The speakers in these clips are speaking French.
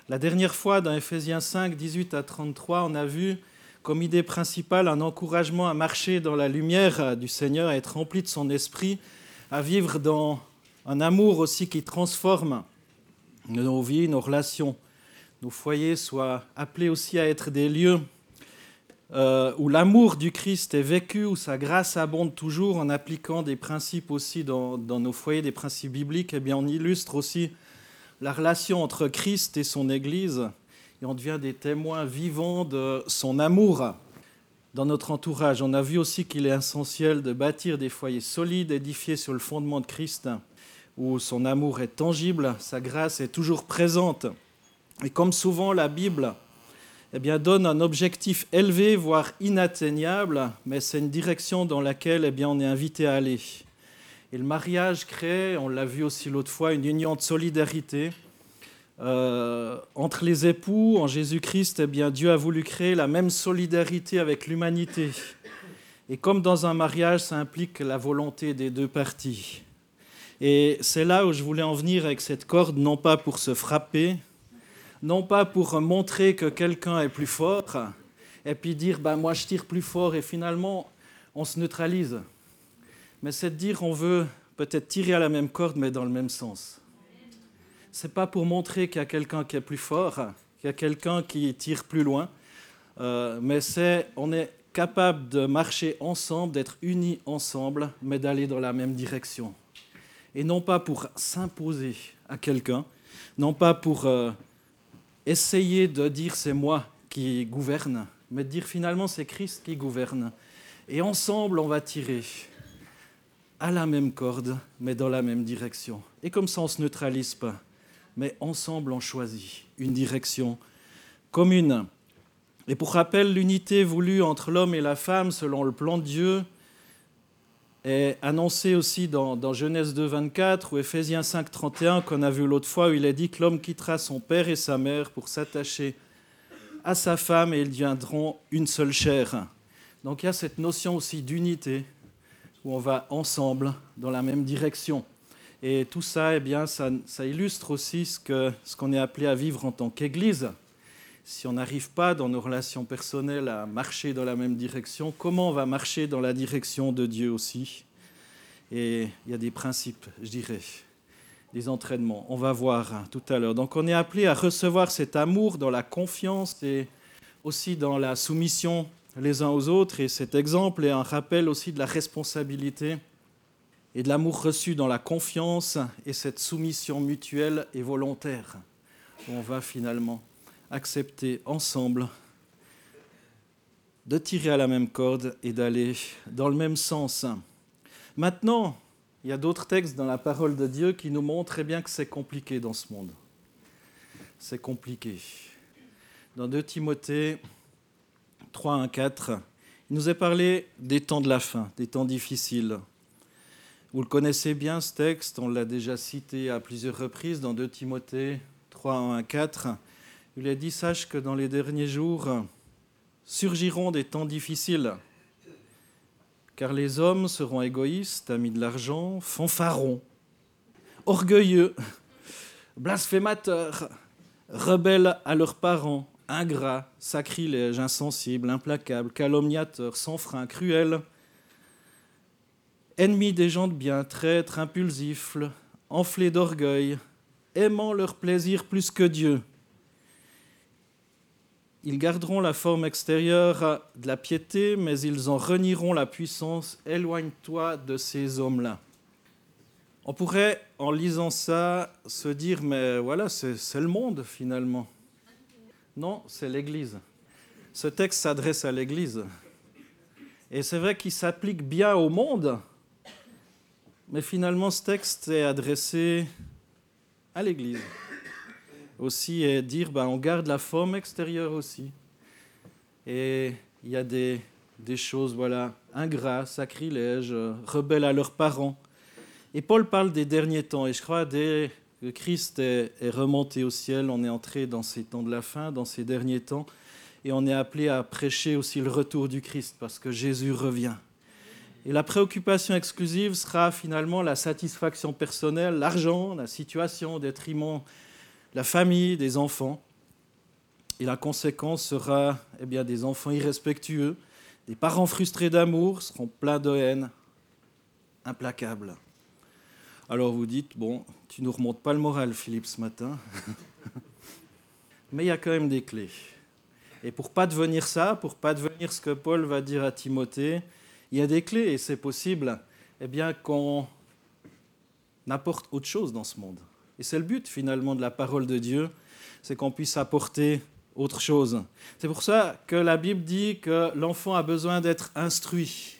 La dernière fois, dans Éphésiens 5, 18 à 33, on a vu comme idée principale un encouragement à marcher dans la lumière du Seigneur, à être rempli de son esprit, à vivre dans un amour aussi qui transforme nos vies, nos relations. Nos foyers soient appelés aussi à être des lieux où l'amour du Christ est vécu, où sa grâce abonde toujours en appliquant des principes aussi dans nos foyers, des principes bibliques. Eh bien, on illustre aussi la relation entre Christ et son Église et on devient des témoins vivants de son amour dans notre entourage. On a vu aussi qu'il est essentiel de bâtir des foyers solides, édifiés sur le fondement de Christ, où son amour est tangible, sa grâce est toujours présente. Et comme souvent, la Bible donne un objectif élevé, voire inatteignable, mais c'est une direction dans laquelle on est invité à aller. Et le mariage crée, on l'a vu aussi l'autre fois, une union de solidarité entre les époux. En Jésus-Christ, Dieu a voulu créer la même solidarité avec l'humanité. Et comme dans un mariage, ça implique la volonté des deux parties. Et c'est là où je voulais en venir avec cette corde, non pas pour se frapper, non pas pour montrer que quelqu'un est plus fort, et puis dire moi je tire plus fort, et finalement on se neutralise. Mais c'est de dire on veut peut-être tirer à la même corde, mais dans le même sens. Ce n'est pas pour montrer qu'il y a quelqu'un qui est plus fort, qu'il y a quelqu'un qui tire plus loin, mais on est capable de marcher ensemble, d'être unis ensemble, mais d'aller dans la même direction. Et non pas pour s'imposer à quelqu'un, non pas pour essayer de dire c'est moi qui gouverne, mais de dire finalement c'est Christ qui gouverne. Et ensemble on va tirer à la même corde, mais dans la même direction. Et comme ça on ne se neutralise pas, mais ensemble on choisit une direction commune. Et pour rappel, l'unité voulue entre l'homme et la femme selon le plan de Dieu est annoncée aussi dans Genèse 2, 24 ou Éphésiens 5, 31 qu'on a vu l'autre fois, où il est dit que l'homme quittera son père et sa mère pour s'attacher à sa femme et ils deviendront une seule chair. Donc il y a cette notion aussi d'unité où on va ensemble dans la même direction. Et tout ça, ça illustre aussi ce qu'on est appelé à vivre en tant qu'Église. Si on n'arrive pas dans nos relations personnelles à marcher dans la même direction, comment on va marcher dans la direction de Dieu aussi ? Et il y a des principes, je dirais, des entraînements. On va voir tout à l'heure. Donc on est appelé à recevoir cet amour dans la confiance et aussi dans la soumission les uns aux autres. Et cet exemple est un rappel aussi de la responsabilité et de l'amour reçu dans la confiance et cette soumission mutuelle et volontaire. Où on va finalement accepter ensemble de tirer à la même corde et d'aller dans le même sens. Maintenant, il y a d'autres textes dans la parole de Dieu qui nous montrent bien que c'est compliqué dans ce monde. C'est compliqué. Dans 2 Timothée 3, 1, 4, il nous est parlé des temps de la fin, des temps difficiles. Vous le connaissez bien ce texte, on l'a déjà cité à plusieurs reprises dans 2 Timothée 3, 1, 4. Il a dit « Sache que dans les derniers jours surgiront des temps difficiles, car les hommes seront égoïstes, amis de l'argent, fanfarons, orgueilleux, blasphémateurs, rebelles à leurs parents, ingrats, sacrilèges, insensibles, implacables, calomniateurs, sans frein, cruels, ennemis des gens de bien, traîtres, impulsifs, enflés d'orgueil, aimant leur plaisir plus que Dieu. Ils garderont la forme extérieure de la piété, mais ils en renieront la puissance. Éloigne-toi de ces hommes-là. » On pourrait, en lisant ça, se dire « Mais voilà, c'est le monde, finalement. » Non, c'est l'Église. Ce texte s'adresse à l'Église. Et c'est vrai qu'il s'applique bien au monde, mais finalement, ce texte est adressé à l'Église. Aussi, et dire, on garde la forme extérieure aussi. Et il y a des choses, ingrats, sacrilèges, rebelles à leurs parents. Et Paul parle des derniers temps. Et je crois, dès que Christ est remonté au ciel, on est entré dans ces temps de la fin, dans ces derniers temps. Et on est appelé à prêcher aussi le retour du Christ, parce que Jésus revient. Et la préoccupation exclusive sera finalement la satisfaction personnelle, l'argent, la situation, au détriment la famille, des enfants. Et la conséquence sera des enfants irrespectueux, des parents frustrés d'amour seront pleins de haine, implacables. Alors vous dites, bon, tu ne nous remontes pas le moral, Philippe, ce matin. Mais il y a quand même des clés. Et pour ne pas devenir ça, pour ne pas devenir ce que Paul va dire à Timothée, il y a des clés et c'est possible qu'on apporte autre chose dans ce monde. Et c'est le but finalement de la parole de Dieu, c'est qu'on puisse apporter autre chose. C'est pour ça que la Bible dit que l'enfant a besoin d'être instruit.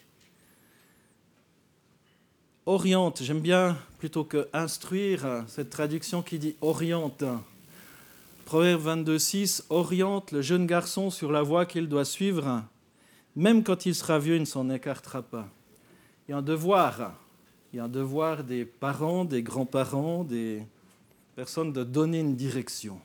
Oriente, j'aime bien plutôt que instruire, cette traduction qui dit oriente. Proverbe 22,6, oriente le jeune garçon sur la voie qu'il doit suivre, même quand il sera vieux, il ne s'en écartera pas. Il y a un devoir des parents, des grands-parents, des personnes de donner une direction.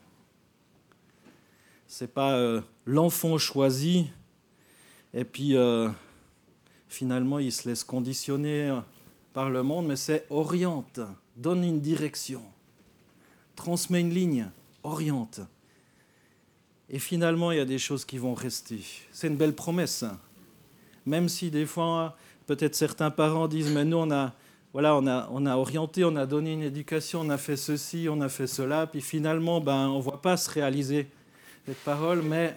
Ce n'est pas l'enfant choisi et puis finalement il se laisse conditionner par le monde, mais c'est oriente, donne une direction, transmet une ligne, oriente. Et finalement, il y a des choses qui vont rester. C'est une belle promesse. Même si des fois, peut-être certains parents disent « mais nous, on a orienté, on a donné une éducation, on a fait ceci, on a fait cela », puis finalement, on ne voit pas se réaliser cette parole, mais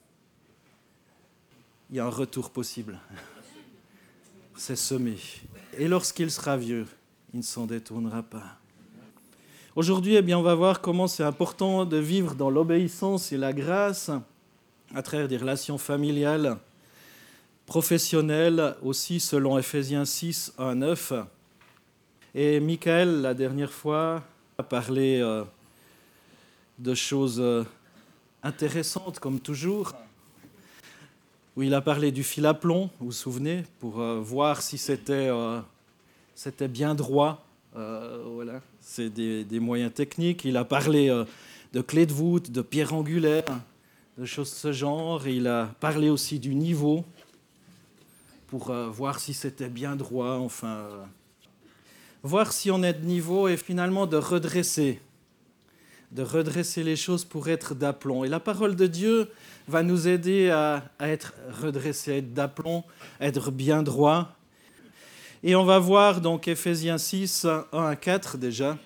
il y a un retour possible. C'est semé. Et lorsqu'il sera vieux, il ne s'en détournera pas. Aujourd'hui, on va voir comment c'est important de vivre dans l'obéissance et la grâce à travers des relations familiales, professionnelles, aussi selon Éphésiens 6, 1, 9. Et Michael, la dernière fois, a parlé de choses intéressantes, comme toujours, où il a parlé du fil à plomb, vous vous souvenez, pour voir si c'était bien droit. Voilà. C'est des moyens techniques. Il a parlé de clés de voûte, de pierres angulaires, de choses de ce genre. Et il a parlé aussi du niveau pour voir si c'était bien droit, voir si on est de niveau et finalement de redresser les choses pour être d'aplomb. Et la parole de Dieu va nous aider à être redressés, à être d'aplomb, à être bien droit. Et on va voir donc Éphésiens 6, 1 à 4 déjà.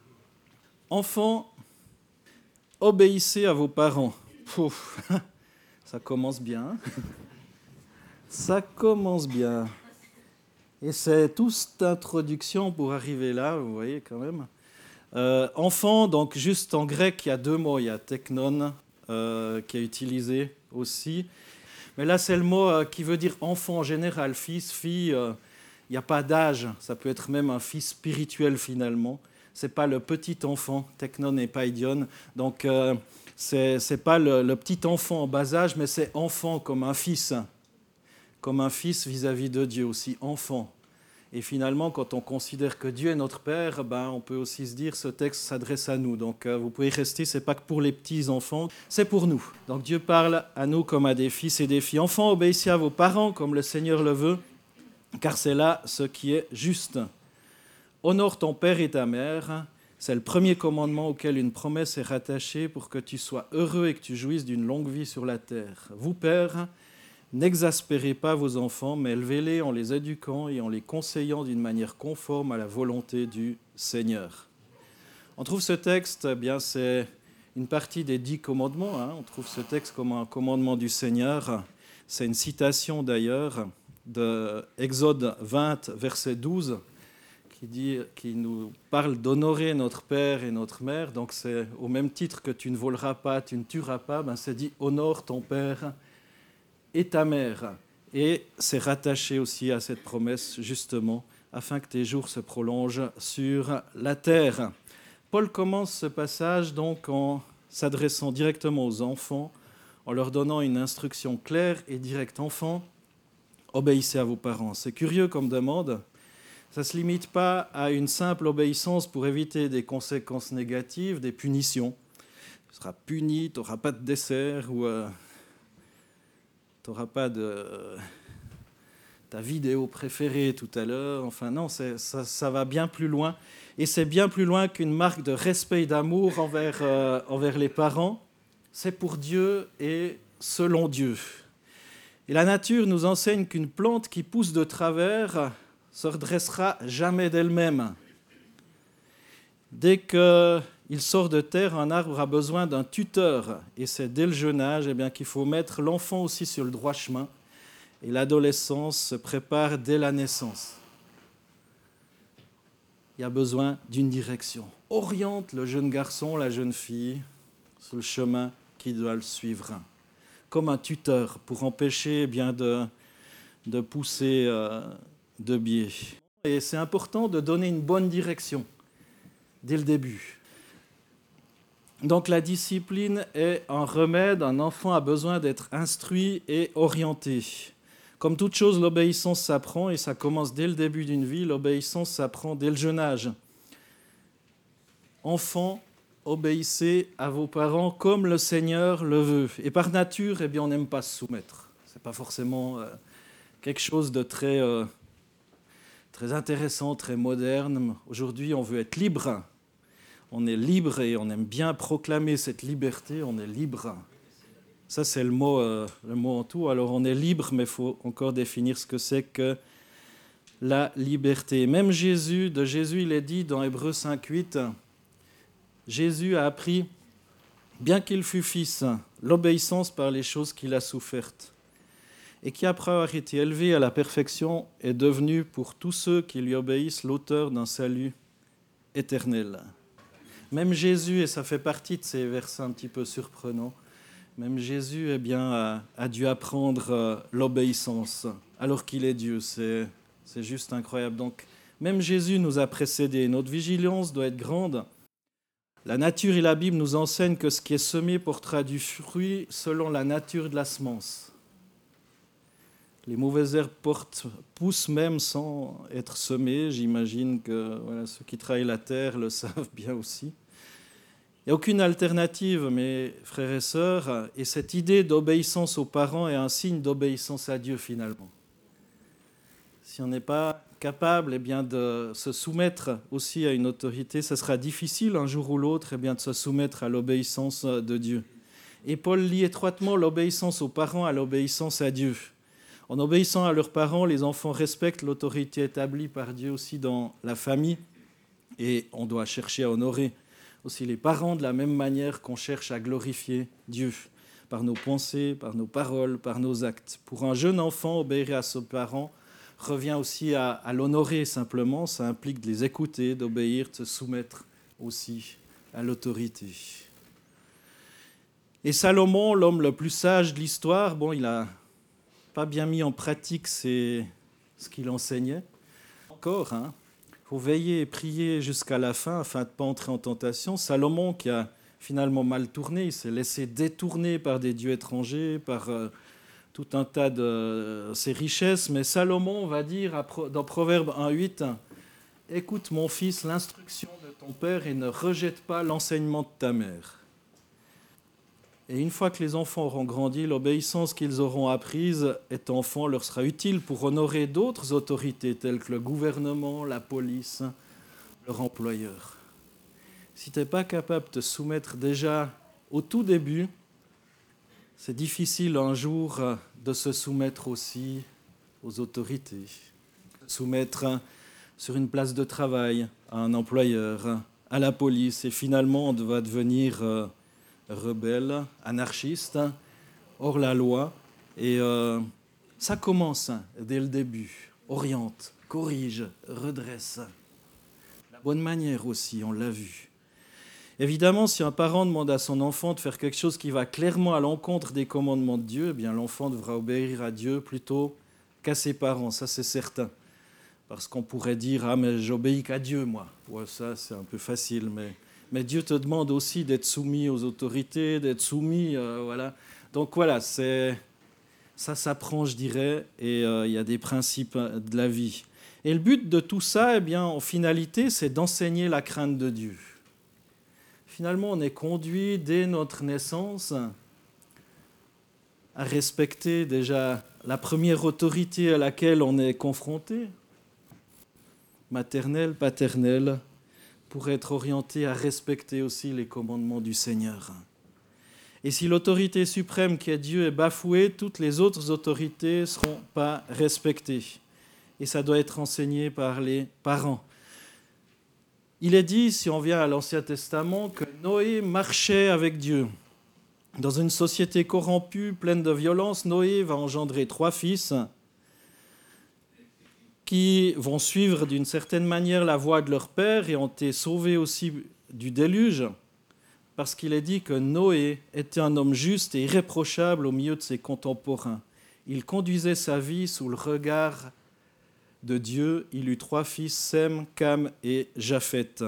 Enfants, obéissez à vos parents. Pouf, ça commence bien. Ça commence bien. Et c'est toute cette introduction pour arriver là, vous voyez quand même. Enfant, donc juste en grec, il y a deux mots. Il y a teknon qui est utilisé aussi. Mais là, c'est le mot qui veut dire enfant en général, fils, fille. Il n'y a pas d'âge, ça peut être même un fils spirituel finalement. Ce n'est pas le petit enfant, teknon et paidion. Donc, ce n'est pas le petit enfant en bas âge, mais c'est enfant comme un fils vis-à-vis de Dieu aussi, enfant. Et finalement, quand on considère que Dieu est notre Père, on peut aussi se dire que ce texte s'adresse à nous. Donc, vous pouvez rester, ce n'est pas que pour les petits-enfants, c'est pour nous. Donc, Dieu parle à nous comme à des fils et des filles. Enfants, obéissez à vos parents comme le Seigneur le veut, car c'est là ce qui est juste. Honore ton père et ta mère, c'est le premier commandement auquel une promesse est rattachée pour que tu sois heureux et que tu jouisses d'une longue vie sur la terre. Vous, pères, n'exaspérez pas vos enfants, mais élevez-les en les éduquant et en les conseillant d'une manière conforme à la volonté du Seigneur. On trouve ce texte, c'est une partie des 10 commandements. On trouve ce texte comme un commandement du Seigneur. C'est une citation d'ailleurs de Exode 20, verset 12, qui nous parle d'honorer notre père et notre mère. Donc c'est au même titre que tu ne voleras pas, tu ne tueras pas, c'est dit honore ton père et ta mère. Et c'est rattaché aussi à cette promesse justement, afin que tes jours se prolongent sur la terre. Paul commence ce passage donc en s'adressant directement aux enfants, en leur donnant une instruction claire et directe. Enfants, obéissez à vos parents. C'est curieux comme demande. Ça ne se limite pas à une simple obéissance pour éviter des conséquences négatives, des punitions. Tu seras puni, tu n'auras pas de dessert ou tu n'auras pas de ta vidéo préférée tout à l'heure. Non, ça va bien plus loin. Et c'est bien plus loin qu'une marque de respect et d'amour envers les parents. c'est pour Dieu et selon Dieu. Et la nature nous enseigne qu'une plante qui pousse de travers se redressera jamais d'elle-même. Dès qu'il sort de terre, un arbre a besoin d'un tuteur. Et c'est dès le jeune âge qu'il faut mettre l'enfant aussi sur le droit chemin. Et l'adolescence se prépare dès la naissance. Il y a besoin d'une direction. Oriente le jeune garçon, la jeune fille, sur le chemin qui doit le suivre. Comme un tuteur pour empêcher de pousser de biais. Et c'est important de donner une bonne direction dès le début. Donc la discipline est un remède. Un enfant a besoin d'être instruit et orienté. Comme toute chose, l'obéissance s'apprend et ça commence dès le début d'une vie. L'obéissance s'apprend dès le jeune âge. Enfants, obéissez à vos parents comme le Seigneur le veut. Et par nature, on n'aime pas se soumettre. Ce n'est pas forcément quelque chose de très intéressant, très moderne. Aujourd'hui, on veut être libre. On est libre et on aime bien proclamer cette liberté. On est libre. Ça, c'est le mot en tout. Alors, on est libre, mais il faut encore définir ce que c'est que la liberté. Même Jésus, il est dit dans Hébreux 5:8, Jésus a appris, bien qu'il fût fils, l'obéissance par les choses qu'il a souffertes, et qui, après avoir été élevé à la perfection, est devenu pour tous ceux qui lui obéissent l'auteur d'un salut éternel. Même Jésus, et ça fait partie de ces versets un petit peu surprenants, même Jésus a dû apprendre l'obéissance alors qu'il est Dieu. C'est juste incroyable. Donc, même Jésus nous a précédés. Notre vigilance doit être grande. La nature et la Bible nous enseignent que ce qui est semé portera du fruit selon la nature de la semence. Les mauvaises herbes poussent même sans être semées. J'imagine que ceux qui travaillent la terre le savent bien aussi. Il n'y a aucune alternative, mes frères et sœurs, et cette idée d'obéissance aux parents est un signe d'obéissance à Dieu finalement. Si on n'est pas capable de se soumettre aussi à une autorité, ça sera difficile un jour ou l'autre de se soumettre à l'obéissance de Dieu. Et Paul lie étroitement l'obéissance aux parents à l'obéissance à Dieu. En obéissant à leurs parents, les enfants respectent l'autorité établie par Dieu aussi dans la famille, et on doit chercher à honorer aussi les parents de la même manière qu'on cherche à glorifier Dieu, par nos pensées, par nos paroles, par nos actes. Pour un jeune enfant, obéir à ses parents revient aussi à l'honorer simplement. Ça implique de les écouter, d'obéir, de se soumettre aussi à l'autorité. Et Salomon, l'homme le plus sage de l'histoire, il n'a pas bien mis en pratique ce qu'il enseignait. Encore, il faut veiller et prier jusqu'à la fin afin de ne pas entrer en tentation. Salomon, qui a finalement mal tourné, il s'est laissé détourner par des dieux étrangers, par tout un tas de ses richesses. Mais Salomon va dire dans Proverbe 1:8, « Écoute mon fils l'instruction de ton père et ne rejette pas l'enseignement de ta mère. » Et une fois que les enfants auront grandi, l'obéissance qu'ils auront apprise étant enfants leur sera utile pour honorer d'autres autorités telles que le gouvernement, la police, leur employeur. Si tu n'es pas capable de te soumettre déjà au tout début, c'est difficile un jour de se soumettre aussi aux autorités. Se soumettre sur une place de travail à un employeur, à la police, et finalement on va devenir rebelle, anarchiste, hors la loi. Et ça commence dès le début. Oriente, corrige, redresse. La bonne manière aussi, on l'a vu. Évidemment, si un parent demande à son enfant de faire quelque chose qui va clairement à l'encontre des commandements de Dieu, l'enfant devra obéir à Dieu plutôt qu'à ses parents, ça c'est certain. Parce qu'on pourrait dire « Ah, mais j'obéis qu'à Dieu, moi ». Ouais, ça, c'est un peu facile, mais Dieu te demande aussi d'être soumis aux autorités, d'être soumis, voilà. Donc voilà, ça s'apprend, je dirais, et il y a des principes de la vie. Et le but de tout ça, en finalité, c'est d'enseigner la crainte de Dieu. Finalement, on est conduit dès notre naissance à respecter déjà la première autorité à laquelle on est confronté, maternelle, paternelle, pour être orienté à respecter aussi les commandements du Seigneur. Et si l'autorité suprême qui est Dieu est bafouée, toutes les autres autorités ne seront pas respectées. Et ça doit être enseigné par les parents. Il est dit, si on vient à l'Ancien Testament, que Noé marchait avec Dieu. Dans une société corrompue, pleine de violence, Noé va engendrer 3 fils qui vont suivre d'une certaine manière la voie de leur père et ont été sauvés aussi du déluge, parce qu'il est dit que Noé était un homme juste et irréprochable au milieu de ses contemporains. Il conduisait sa vie sous le regard de Dieu. Il eut 3 fils, Sem, Cam et Japheth.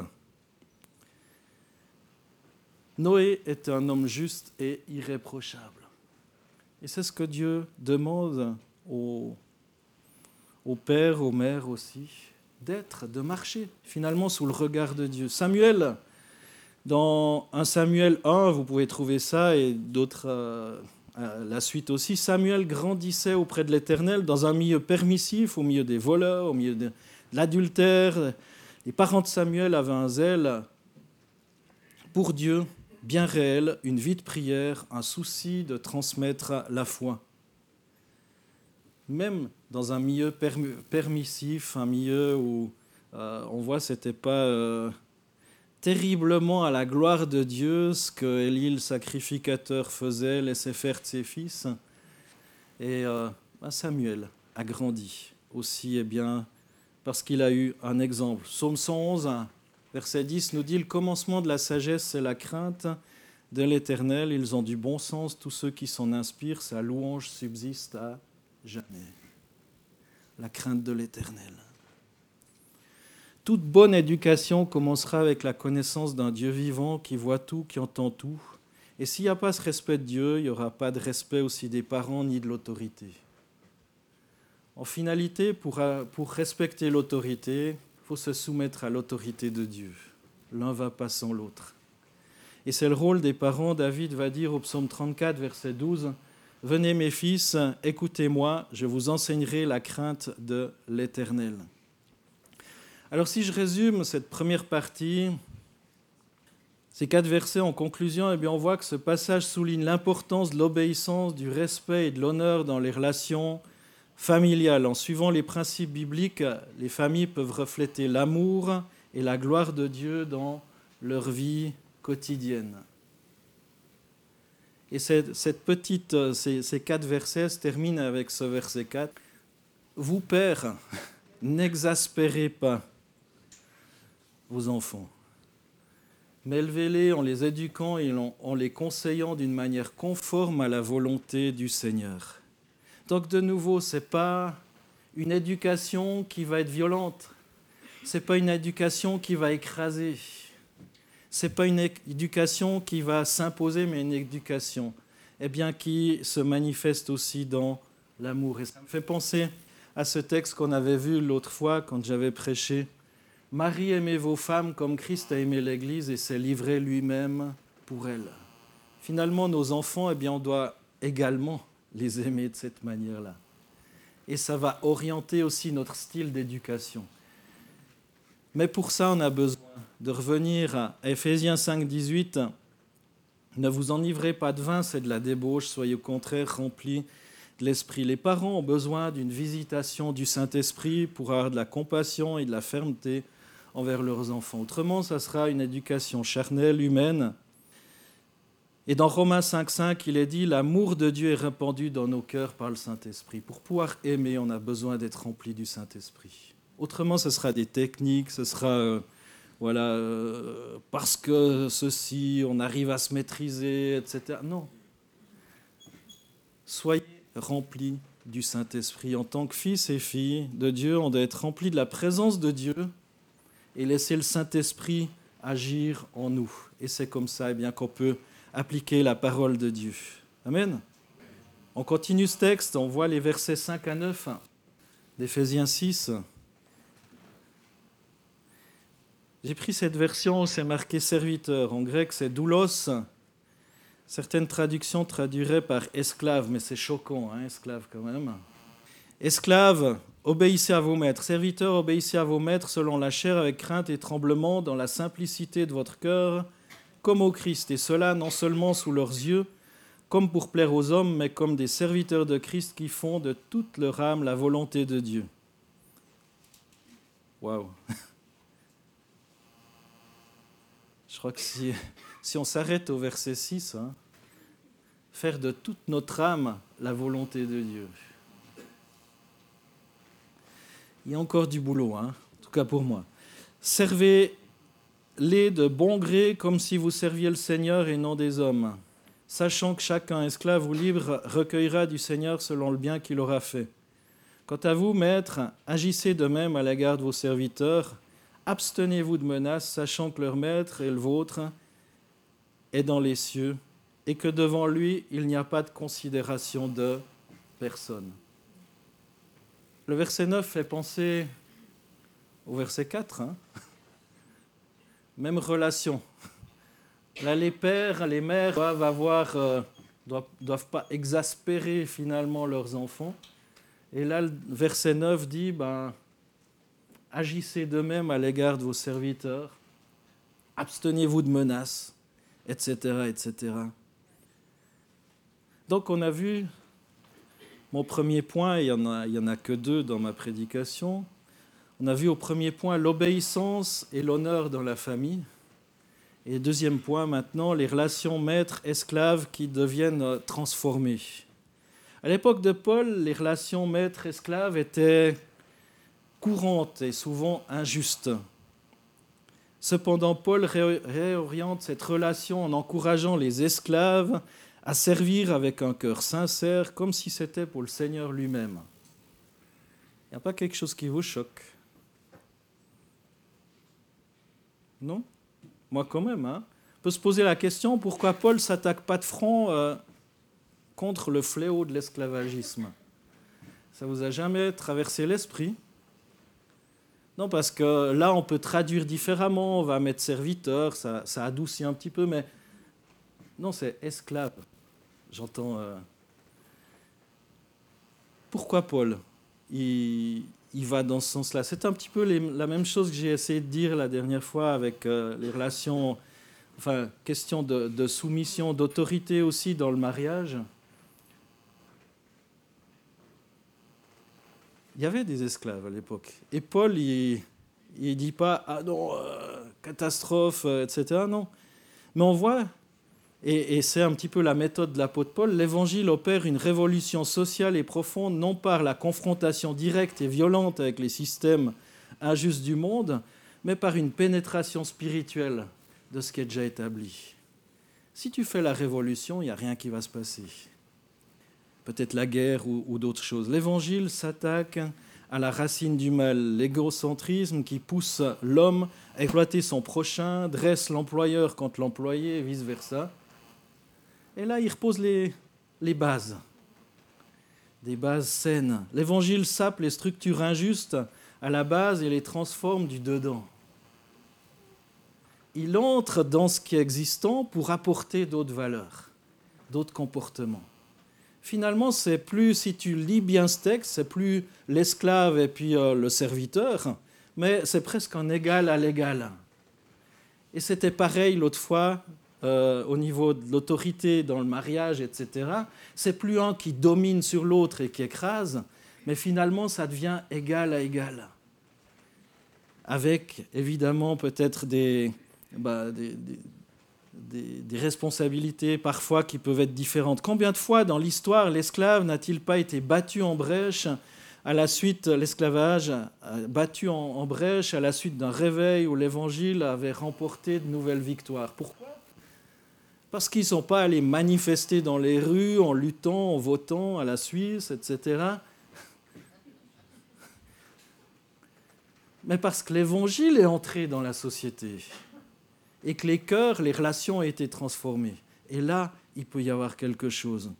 Noé était un homme juste et irréprochable. Et c'est ce que Dieu demande aux pères, aux mères aussi, de marcher finalement sous le regard de Dieu. Samuel, dans 1 Samuel 1, vous pouvez trouver ça et d'autres, la suite aussi, Samuel grandissait auprès de l'Éternel dans un milieu permissif, au milieu des voleurs, au milieu de l'adultère. Les parents de Samuel avaient un zèle pour Dieu, bien réel, une vie de prière, un souci de transmettre la foi. Même dans un milieu permissif, un milieu où on voit que ce n'était pas terriblement à la gloire de Dieu ce que Élie le sacrificateur faisait, laissait faire de ses fils. Et Samuel a grandi aussi, eh bien, parce qu'il a eu un exemple. Psaume 111, verset 10 nous dit « Le commencement de la sagesse, c'est la crainte de l'Éternel. Ils ont du bon sens, tous ceux qui s'en inspirent. Sa louange subsiste à jamais. » La crainte de l'Éternel. Toute bonne éducation commencera avec la connaissance d'un Dieu vivant qui voit tout, qui entend tout. Et s'il n'y a pas ce respect de Dieu, il n'y aura pas de respect aussi des parents ni de l'autorité. En finalité, pour respecter l'autorité, il faut se soumettre à l'autorité de Dieu. L'un ne va pas sans l'autre. Et c'est le rôle des parents. David va dire au psaume 34, verset 12, « Venez mes fils, écoutez-moi, je vous enseignerai la crainte de l'Éternel. » Alors si je résume cette première partie, ces 4 versets en conclusion, eh bien on voit que ce passage souligne l'importance de l'obéissance, du respect et de l'honneur dans les relations familiales. En suivant les principes bibliques, les familles peuvent refléter l'amour et la gloire de Dieu dans leur vie quotidienne. Et ces 4 versets se terminent avec ce verset 4. « Vous, pères, n'exaspérez pas vos enfants, mais élevez-les en les éduquant et en les conseillant d'une manière conforme à la volonté du Seigneur. » Donc de nouveau, ce n'est pas une éducation qui va être violente, ce n'est pas une éducation qui va écraser, ce n'est pas une éducation qui va s'imposer, mais une éducation qui se manifeste aussi dans l'amour. Et ça me fait penser à ce texte qu'on avait vu l'autre fois quand j'avais prêché. « Marie, aimez vos femmes comme Christ a aimé l'Église et s'est livré lui-même pour elle. » Finalement, nos enfants, on doit également les aimer de cette manière-là. Et ça va orienter aussi notre style d'éducation. Mais pour ça, on a besoin de revenir à Éphésiens 5, 18. « Ne vous enivrez pas de vin, c'est de la débauche, soyez au contraire remplis de l'Esprit. » Les parents ont besoin d'une visitation du Saint-Esprit pour avoir de la compassion et de la fermeté envers leurs enfants. Autrement, ça sera une éducation charnelle, humaine. Et dans Romains 5,5, il est dit « L'amour de Dieu est répandu dans nos cœurs par le Saint-Esprit. » Pour pouvoir aimer, on a besoin d'être rempli du Saint-Esprit. Autrement, ce sera des techniques, ce sera parce que ceci, on arrive à se maîtriser, etc. Non. Soyez remplis du Saint-Esprit. En tant que fils et filles de Dieu, on doit être remplis de la présence de Dieu et laisser le Saint-Esprit agir en nous. Et c'est comme ça qu'on peut appliquer la parole de Dieu. Amen. On continue ce texte, on voit les versets 5 à 9 d'Éphésiens 6. J'ai pris cette version où c'est marqué serviteur. En grec, c'est doulos. Certaines traductions traduiraient par esclave, mais c'est choquant, esclave quand même. Esclaves, obéissez à vos maîtres. Serviteurs, obéissez à vos maîtres selon la chair, avec crainte et tremblement, dans la simplicité de votre cœur, comme au Christ. Et cela non seulement sous leurs yeux, comme pour plaire aux hommes, mais comme des serviteurs de Christ qui font de toute leur âme la volonté de Dieu. Waouh! Je crois que si on s'arrête au verset 6, faire de toute notre âme la volonté de Dieu. Il y a encore du boulot, en tout cas pour moi. Servez-les de bon gré comme si vous serviez le Seigneur et non des hommes, sachant que chacun, esclave ou libre, recueillera du Seigneur selon le bien qu'il aura fait. Quant à vous, maîtres, agissez de même à l'égard de vos serviteurs, abstenez-vous de menaces, sachant que leur maître et le vôtre est dans les cieux, et que devant lui, il n'y a pas de considération de personne. Le verset 9 fait penser au verset 4. Même relation. Là, les pères, les mères doivent pas exaspérer finalement leurs enfants. Et là, le verset 9 dit, agissez de même à l'égard de vos serviteurs, abstenez-vous de menaces, etc., etc. Donc on a vu mon premier point, il y en a que 2 dans ma prédication. On a vu au premier point l'obéissance et l'honneur dans la famille. Et deuxième point maintenant, les relations maître-esclave qui deviennent transformées. À l'époque de Paul, les relations maître-esclave étaient courantes et souvent injustes. Cependant, Paul réoriente cette relation en encourageant les esclaves à servir avec un cœur sincère, comme si c'était pour le Seigneur lui-même. Il n'y a pas quelque chose qui vous choque? Non? Moi quand même. On peut se poser la question, pourquoi Paul ne s'attaque pas de front contre le fléau de l'esclavagisme? Ça ne vous a jamais traversé l'esprit? Non, parce que là, on peut traduire différemment, on va mettre serviteur, ça adoucit un petit peu, mais non, c'est esclave. J'entends... Pourquoi Paul il va dans ce sens-là? C'est un petit peu la même chose que j'ai essayé de dire la dernière fois avec les relations, question de soumission, d'autorité aussi dans le mariage. Il y avait des esclaves à l'époque. Et Paul, il ne dit pas « Ah non, catastrophe, etc. » Non. Mais on voit, et c'est un petit peu la méthode de l'apôtre Paul, l'Évangile opère une révolution sociale et profonde, non par la confrontation directe et violente avec les systèmes injustes du monde, mais par une pénétration spirituelle de ce qui est déjà établi. Si tu fais la révolution, il n'y a rien qui va se passer. Peut-être la guerre ou d'autres choses. L'Évangile s'attaque à la racine du mal, l'égocentrisme qui pousse l'homme à exploiter son prochain, dresse l'employeur contre l'employé et vice-versa. Et là, il repose les bases, des bases saines. L'Évangile sape les structures injustes à la base et les transforme du dedans. Il entre dans ce qui est existant pour apporter d'autres valeurs, d'autres comportements. Finalement, c'est plus, si tu lis bien ce texte, c'est plus l'esclave et puis le serviteur, mais c'est presque un égal à l'égal. Et c'était pareil l'autre fois au niveau de l'autorité dans le mariage, etc. C'est plus un qui domine sur l'autre et qui écrase, mais finalement, ça devient égal à égal. Avec, évidemment, peut-être des responsabilités parfois qui peuvent être différentes. Combien de fois dans l'histoire l'esclave n'a-t-il pas été battu en brèche à la suite, l'esclavage battu en brèche à la suite d'un réveil où l'Évangile avait remporté de nouvelles victoires? Pourquoi? Parce qu'ils ne sont pas allés manifester dans les rues en luttant, en votant à la Suisse, etc. Mais parce que l'Évangile est entré dans la société et que les cœurs, les relations ont été transformées. Et là, il peut y avoir quelque chose.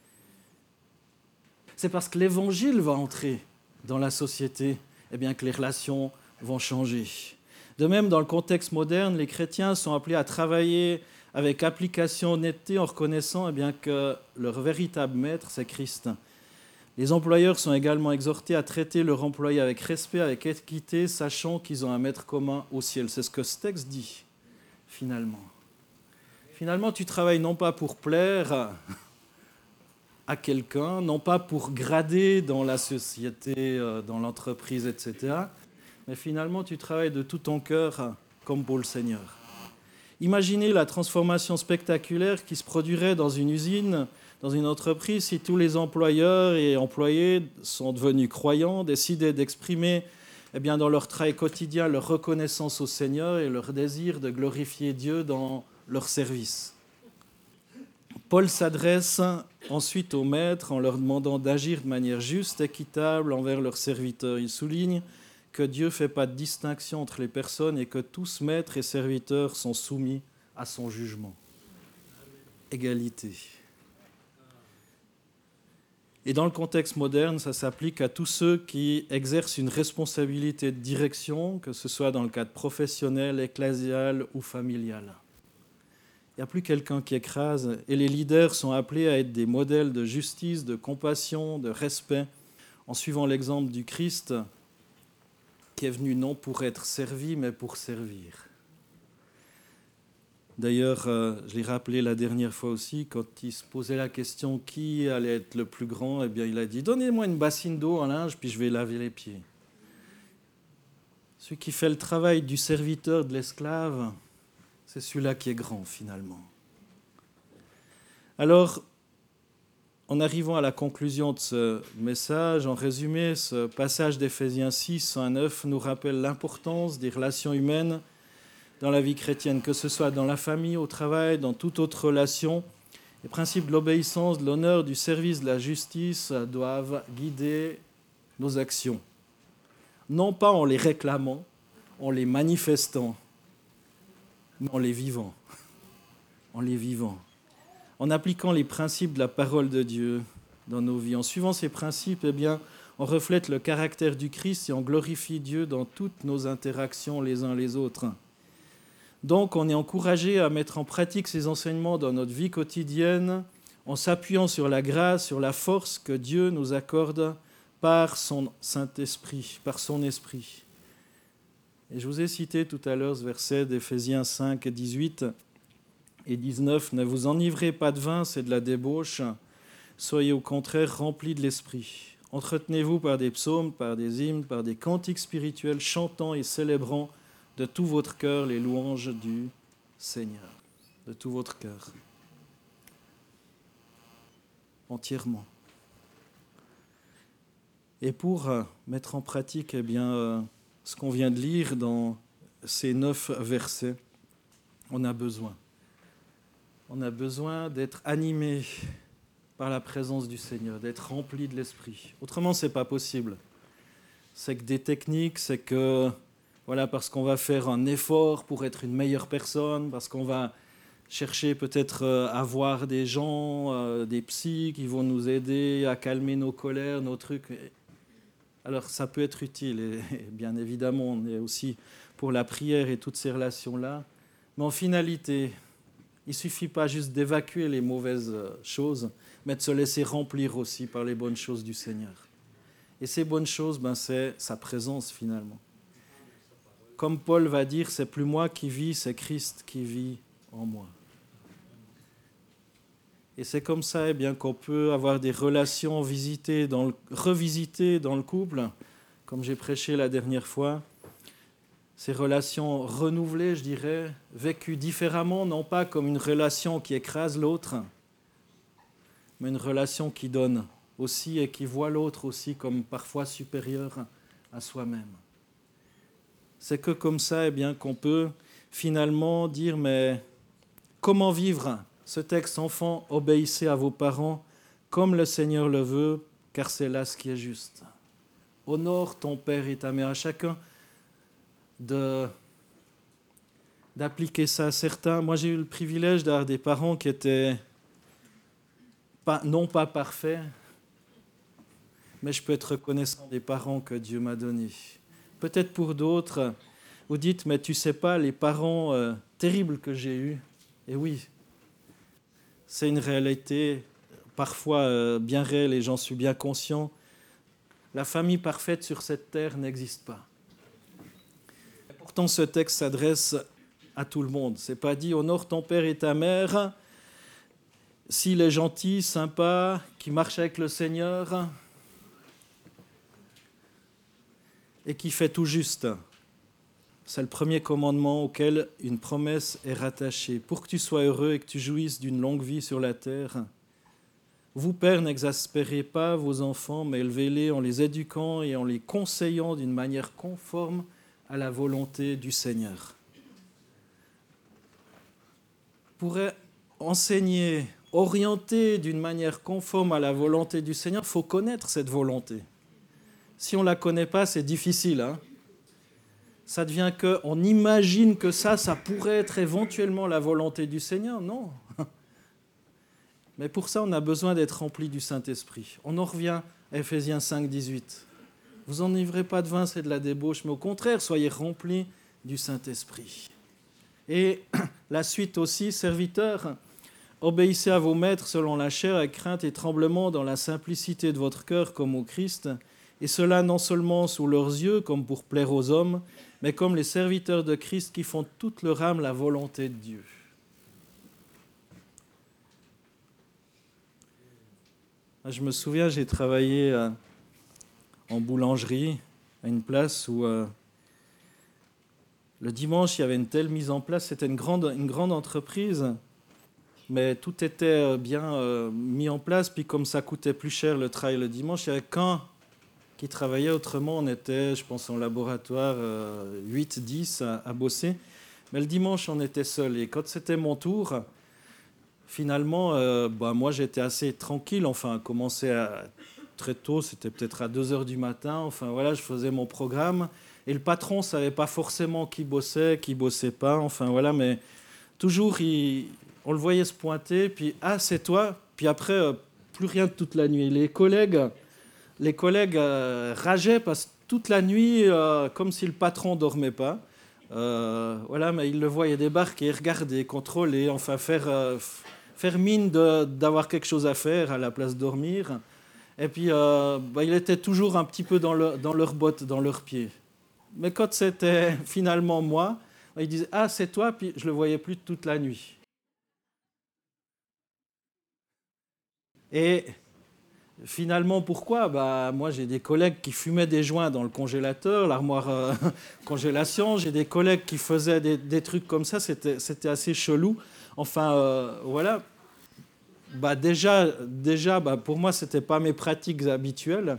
C'est parce que l'Évangile va entrer dans la société que les relations vont changer. De même, dans le contexte moderne, les chrétiens sont appelés à travailler avec application, honnêteté, en reconnaissant que leur véritable maître, c'est Christ. Les employeurs sont également exhortés à traiter leurs employés avec respect, avec équité, sachant qu'ils ont un maître commun au ciel. C'est ce que ce texte dit, finalement. Finalement, tu travailles non pas pour plaire à quelqu'un, non pas pour grader dans la société, dans l'entreprise, etc., mais finalement tu travailles de tout ton cœur comme pour le Seigneur. Imaginez la transformation spectaculaire qui se produirait dans une usine, dans une entreprise, si tous les employeurs et employés sont devenus croyants, décidaient d'exprimer dans leur travail quotidien leur reconnaissance au Seigneur et leur désir de glorifier Dieu dans leur service. Paul s'adresse ensuite aux maîtres en leur demandant d'agir de manière juste, équitable envers leurs serviteurs. Il souligne que Dieu ne fait pas de distinction entre les personnes et que tous maîtres et serviteurs sont soumis à son jugement. Égalité. Et dans le contexte moderne, ça s'applique à tous ceux qui exercent une responsabilité de direction, que ce soit dans le cadre professionnel, ecclésial ou familial. Il n'y a plus quelqu'un qui écrase et les leaders sont appelés à être des modèles de justice, de compassion, de respect, en suivant l'exemple du Christ qui est venu non pour être servi, mais pour servir. D'ailleurs, je l'ai rappelé la dernière fois aussi, quand il se posait la question qui allait être le plus grand, il a dit « Donnez-moi une bassine d'eau, un linge, puis je vais laver les pieds. » Celui qui fait le travail du serviteur, de l'esclave, c'est celui-là qui est grand finalement. Alors, en arrivant à la conclusion de ce message, en résumé, ce passage d'Éphésiens 6, 1 à 9 nous rappelle l'importance des relations humaines dans la vie chrétienne, que ce soit dans la famille, au travail, dans toute autre relation. Les principes de l'obéissance, de l'honneur, du service, de la justice doivent guider nos actions. Non pas en les réclamant, en les manifestant, mais en les vivant. En les vivant. En appliquant les principes de la parole de Dieu dans nos vies. En suivant ces principes, on reflète le caractère du Christ et on glorifie Dieu dans toutes nos interactions les uns les autres. Donc, on est encouragé à mettre en pratique ces enseignements dans notre vie quotidienne en s'appuyant sur la grâce, sur la force que Dieu nous accorde par son Saint-Esprit, par son Esprit. Et je vous ai cité tout à l'heure ce verset d'Éphésiens 5, 18 et 19. « Ne vous enivrez pas de vin, c'est de la débauche. Soyez au contraire remplis de l'Esprit. Entretenez-vous par des psaumes, par des hymnes, par des cantiques spirituels, chantant et célébrant de tout votre cœur les louanges du Seigneur. » De tout votre cœur. Entièrement. Et pour mettre en pratique ce qu'on vient de lire dans ces 9 versets, on a besoin. On a besoin d'être animé par la présence du Seigneur, d'être rempli de l'Esprit. Autrement, ce n'est pas possible. C'est que des techniques, c'est que parce qu'on va faire un effort pour être une meilleure personne, parce qu'on va chercher peut-être à voir des gens, des psys qui vont nous aider à calmer nos colères, nos trucs. Alors ça peut être utile, et bien évidemment, on est aussi pour la prière et toutes ces relations-là. Mais en finalité, il ne suffit pas juste d'évacuer les mauvaises choses, mais de se laisser remplir aussi par les bonnes choses du Seigneur. Et ces bonnes choses, c'est sa présence finalement. Comme Paul va dire, c'est plus moi qui vis, c'est Christ qui vit en moi. Et c'est comme ça qu'on peut avoir des relations revisitées dans le couple, comme j'ai prêché la dernière fois. Ces relations renouvelées, je dirais, vécues différemment, non pas comme une relation qui écrase l'autre, mais une relation qui donne aussi et qui voit l'autre aussi comme parfois supérieur à soi-même. C'est que comme ça qu'on peut finalement dire, mais comment vivre ce texte, enfants, obéissez à vos parents comme le Seigneur le veut, car c'est là ce qui est juste. Honore ton père et ta mère. À chacun d'appliquer ça à certains. Moi, j'ai eu le privilège d'avoir des parents qui étaient non pas parfaits, mais je peux être reconnaissant des parents que Dieu m'a donnés. Peut-être pour d'autres, vous dites, mais tu sais pas, les parents terribles que j'ai eus. Et oui, c'est une réalité parfois bien réelle et j'en suis bien conscient. La famille parfaite sur cette terre n'existe pas. Et pourtant, ce texte s'adresse à tout le monde. Ce n'est pas dit « honore ton père et ta mère ». s'il est gentil, sympa, qui marche avec le Seigneur et qui fait tout juste. C'est le premier commandement auquel une promesse est rattachée. Pour que tu sois heureux et que tu jouisses d'une longue vie sur la terre, vous, pères, n'exaspérez pas vos enfants, mais élevez-les en les éduquant et en les conseillant d'une manière conforme à la volonté du Seigneur. Pour enseigner, orienter d'une manière conforme à la volonté du Seigneur, il faut connaître cette volonté. Si on ne la connaît pas, c'est difficile. Ça devient qu'on imagine que ça pourrait être éventuellement la volonté du Seigneur. Non. Mais pour ça, on a besoin d'être rempli du Saint-Esprit. On en revient à Ephésiens 5, 18. Vous enivrez pas de vin, c'est de la débauche, mais au contraire, soyez remplis du Saint-Esprit. Et la suite aussi, serviteurs, obéissez à vos maîtres selon la chair, avec crainte et tremblement, dans la simplicité de votre cœur comme au Christ, et cela non seulement sous leurs yeux, comme pour plaire aux hommes, mais comme les serviteurs de Christ qui font toute leur âme la volonté de Dieu. Je me souviens, j'ai travaillé en boulangerie, à une place où le dimanche, il y avait une telle mise en place. C'était une grande entreprise, mais tout était bien mis en place. Puis comme ça coûtait plus cher le travail le dimanche, il y avait qu'un qui travaillait. Autrement, on était, je pense, en laboratoire 8-10 à bosser. Mais le dimanche, on était seul. Et quand c'était mon tour, finalement, moi, j'étais assez tranquille. Enfin, commençait très tôt, c'était peut-être à 2 heures du matin. Enfin, voilà, je faisais mon programme. Et le patron ne savait pas forcément qui bossait pas. Enfin, voilà, mais toujours, on le voyait se pointer. Puis, ah, c'est toi. Puis après, plus rien de toute la nuit. Les collègues rageaient parce que toute la nuit, comme si le patron ne dormait pas. Voilà, mais ils le voyaient débarquer, regarder, contrôler, enfin faire mine d'avoir quelque chose à faire à la place de dormir. Et puis, il était toujours un petit peu dans leurs bottes, dans leurs pieds. Mais quand c'était finalement moi, il disait « Ah, c'est toi », puis je ne le voyais plus toute la nuit. Et finalement, pourquoi ? Moi, j'ai des collègues qui fumaient des joints dans le congélateur, l'armoire congélation. J'ai des collègues qui faisaient des trucs comme ça. C'était assez chelou. Enfin, voilà. Déjà, pour moi, ce n'était pas mes pratiques habituelles.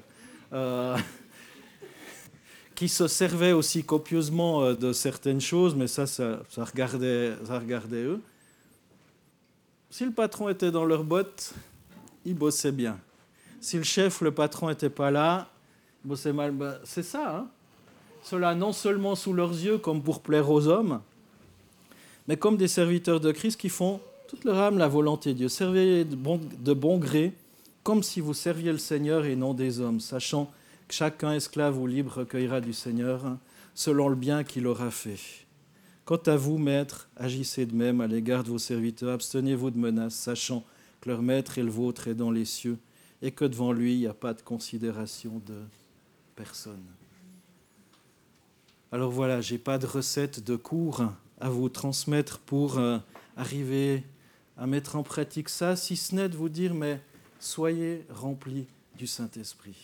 Qui se servaient aussi copieusement de certaines choses, mais ça regardait eux. Si le patron était dans leurs bottes, ils bossaient bien. Si le chef, le patron, n'était pas là, ils bossaient mal. C'est ça, Cela non seulement sous leurs yeux, comme pour plaire aux hommes, mais comme des serviteurs de Christ qui font toute leur âme la volonté de Dieu. Servez de bon gré, comme si vous serviez le Seigneur et non des hommes, sachant que chacun, esclave ou libre, recueillera du Seigneur selon le bien qu'il aura fait. Quant à vous, maîtres, agissez de même à l'égard de vos serviteurs, abstenez-vous de menaces, sachant que leur maître et le vôtre est dans les cieux et que devant lui, il n'y a pas de considération de personne. Alors voilà, je n'ai pas de recette de cours à vous transmettre pour arriver à mettre en pratique ça, si ce n'est de vous dire, mais soyez remplis du Saint-Esprit.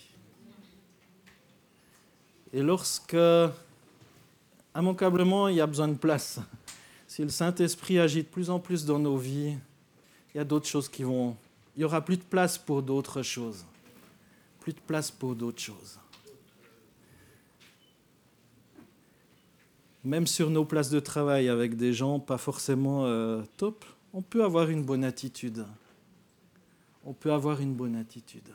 Et lorsque, immanquablement, il y a besoin de place, si le Saint-Esprit agit de plus en plus dans nos vies, il y a d'autres choses qui vont... Il n'y aura plus de place pour d'autres choses. Plus de place pour d'autres choses. Même sur nos places de travail avec des gens pas forcément top, on peut avoir une bonne attitude. On peut avoir une bonne attitude.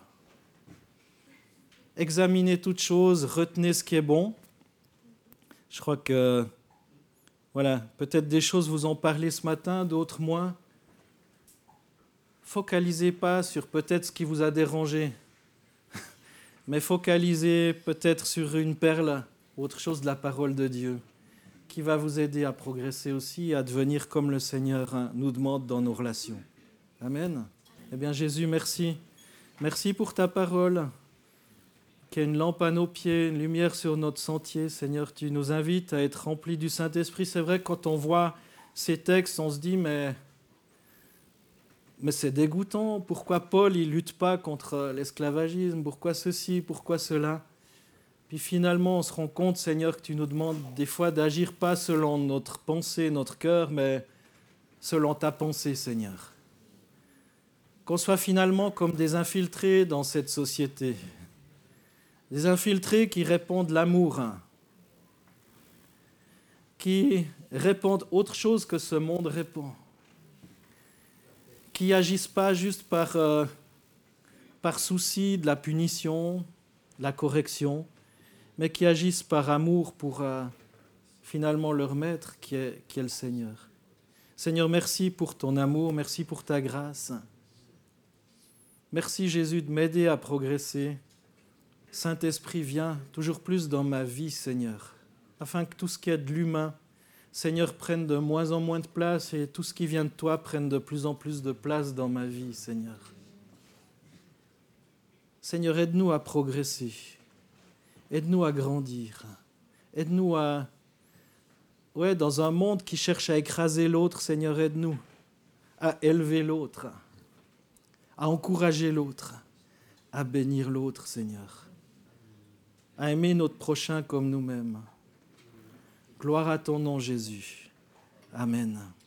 Examinez toutes choses, retenez ce qui est bon. Je crois que, voilà, peut-être des choses vous en parlez ce matin, d'autres moins. Focalisez pas sur peut-être ce qui vous a dérangé, mais focalisez peut-être sur une perle, autre chose de la parole de Dieu, qui va vous aider à progresser aussi, à devenir comme le Seigneur nous demande dans nos relations. Amen. Eh bien, Jésus, merci. Merci pour ta parole, qui est une lampe à nos pieds, une lumière sur notre sentier. Seigneur, tu nous invites à être remplis du Saint-Esprit. C'est vrai que quand on voit ces textes, on se dit, mais mais c'est dégoûtant. Pourquoi Paul ne lutte pas contre l'esclavagisme? Pourquoi ceci? Pourquoi cela? Puis finalement, on se rend compte, Seigneur, que tu nous demandes des fois d'agir pas selon notre pensée, notre cœur, mais selon ta pensée, Seigneur. Qu'on soit finalement comme des infiltrés dans cette société. Des infiltrés qui répandent l'amour, qui répandent autre chose que ce monde répand, qui n'agissent pas juste par souci de la punition, de la correction, mais qui agissent par amour pour finalement leur maître qui est le Seigneur. Seigneur, merci pour ton amour, merci pour ta grâce. Merci Jésus de m'aider à progresser. Saint-Esprit, viens toujours plus dans ma vie, Seigneur, afin que tout ce qui est de l'humain, Seigneur, prenne de moins en moins de place et tout ce qui vient de toi prenne de plus en plus de place dans ma vie, Seigneur. Seigneur, aide-nous à progresser. Aide-nous à grandir. Aide-nous à... dans un monde qui cherche à écraser l'autre, Seigneur, aide-nous à élever l'autre, à encourager l'autre, à bénir l'autre, Seigneur, à aimer notre prochain comme nous-mêmes. Gloire à ton nom, Jésus. Amen.